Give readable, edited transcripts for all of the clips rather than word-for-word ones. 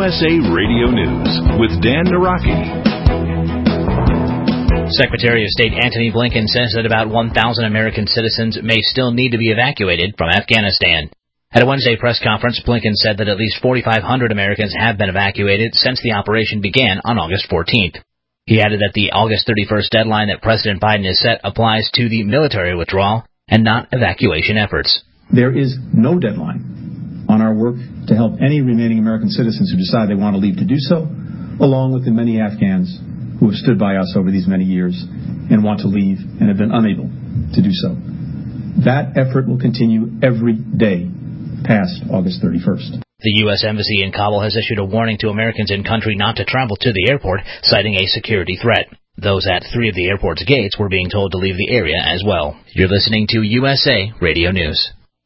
USA Radio News with Dan Naraki. Secretary of State Antony Blinken says that about 1,000 American citizens may still need to be evacuated from Afghanistan. At a Wednesday press conference, Blinken said that at least 4,500 Americans have been evacuated since the operation began on August 14th. He added that the August 31st deadline that President Biden has set applies to the military withdrawal and not evacuation efforts. There is no deadline on our work to help any remaining American citizens who decide they want to leave to do so, along with the many Afghans who have stood by us over these many years and want to leave and have been unable to do so. That effort will continue every day past August 31st. The U.S. Embassy in Kabul has issued a warning to Americans in country not to travel to the airport, citing a security threat. Those at 3 of the airport's gates were being told to leave the area as well. You're listening to USA Radio News.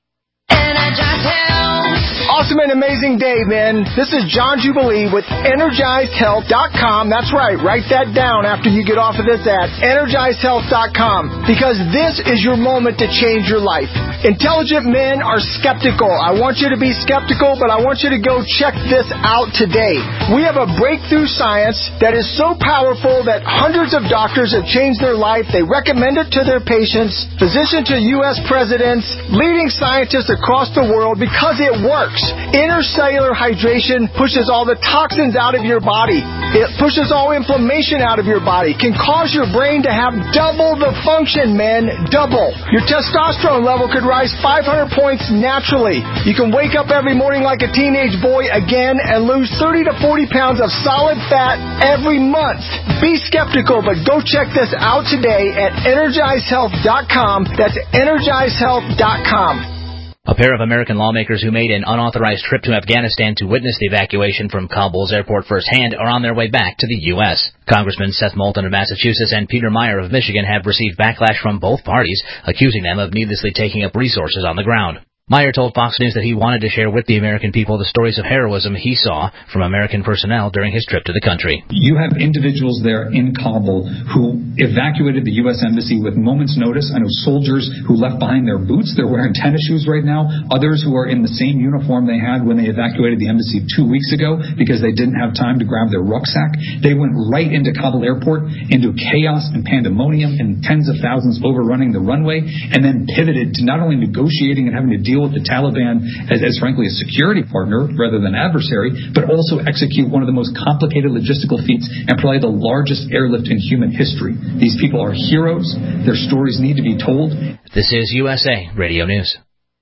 Awesome and amazing day, man. This is John Jubilee with EnergizedHealth.com. That's right. Write that down after you get off of this at EnergizedHealth.com, because this is your moment to change your life. Intelligent men are skeptical. I want you to be skeptical, but I want you to go check this out today. We have a breakthrough science that is so powerful that hundreds of doctors have changed their life. They recommend it to their patients, physicians to U.S. presidents, leading scientists across the world, because it works. Intercellular hydration pushes all the toxins out of your body. It pushes all inflammation out of your body. Can cause your brain to have double the function, man. Double. Your testosterone level could rise 500 points naturally. You can wake up every morning like a teenage boy again and lose 30 to 40 pounds of solid fat every month. Be skeptical, but go check this out today at EnergizedHealth.com. That's EnergizedHealth.com. A pair of American lawmakers who made an unauthorized trip to Afghanistan to witness the evacuation from Kabul's airport firsthand are on their way back to the U.S. Congressman Seth Moulton of Massachusetts and Peter Meijer of Michigan have received backlash from both parties, accusing them of needlessly taking up resources on the ground. Meijer told Fox News that he wanted to share with the American people the stories of heroism he saw from American personnel during his trip to the country. You have individuals there in Kabul who evacuated the U.S. Embassy with moments' notice. I know soldiers who left behind their boots. They're wearing tennis shoes right now. Others who are in the same uniform they had when they evacuated the embassy 2 weeks ago because they didn't have time to grab their rucksack. They went right into Kabul airport, into chaos and pandemonium and tens of thousands overrunning the runway, and then pivoted to not only negotiating and having to deal with the Taliban as frankly a security partner rather than adversary, but also execute one of the most complicated logistical feats and probably the largest airlift in human history. These people are heroes. Their stories need to be told. This is USA Radio News.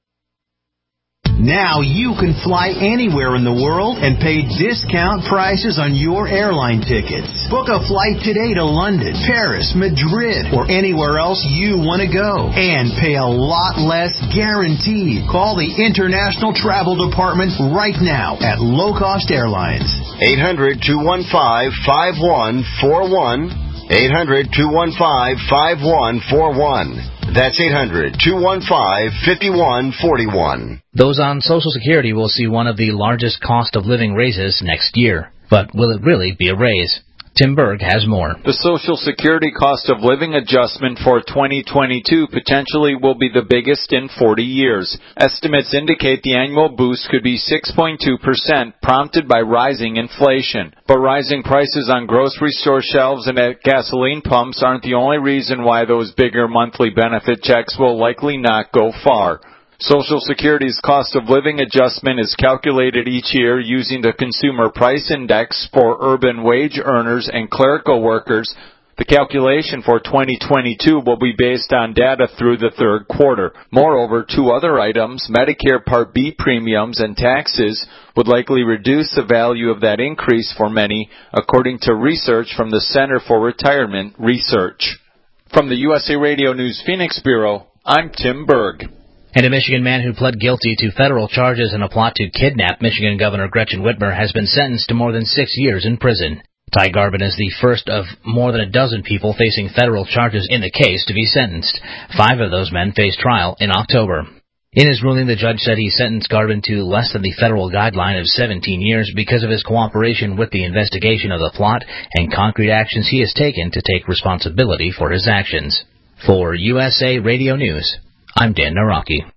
Now you can fly anywhere in the world and pay discount prices on your airline tickets. Book a flight today to London, Paris, Madrid, or anywhere else you want to go. And pay a lot less guaranteed. Call the International Travel Department right now at Low Cost Airlines. 800-215-5141. 800-215-5141. That's 800-215-5141. Those on Social Security will see one of the largest cost of living raises next year. But will it really be a raise? Tim Berg has more. The Social Security cost of living adjustment for 2022 potentially will be the biggest in 40 years. Estimates indicate the annual boost could be 6.2%, prompted by rising inflation. But rising prices on grocery store shelves and at gasoline pumps aren't the only reason why those bigger monthly benefit checks will likely not go far. Social Security's cost of living adjustment is calculated each year using the Consumer Price Index for urban wage earners and clerical workers. The calculation for 2022 will be based on data through the third quarter. Moreover, 2 other items, Medicare Part B premiums and taxes, would likely reduce the value of that increase for many, according to research from the Center for Retirement Research. From the USA Radio News Phoenix Bureau, I'm Tim Berg. And a Michigan man who pled guilty to federal charges in a plot to kidnap Michigan Governor Gretchen Whitmer has been sentenced to more than 6 years in prison. Ty Garbin is the first of more than a dozen people facing federal charges in the case to be sentenced. 5 of those men face trial in October. In his ruling, the judge said he sentenced Garbin to less than the federal guideline of 17 years because of his cooperation with the investigation of the plot and concrete actions he has taken to take responsibility for his actions. For USA Radio News, I'm Dan Naraki.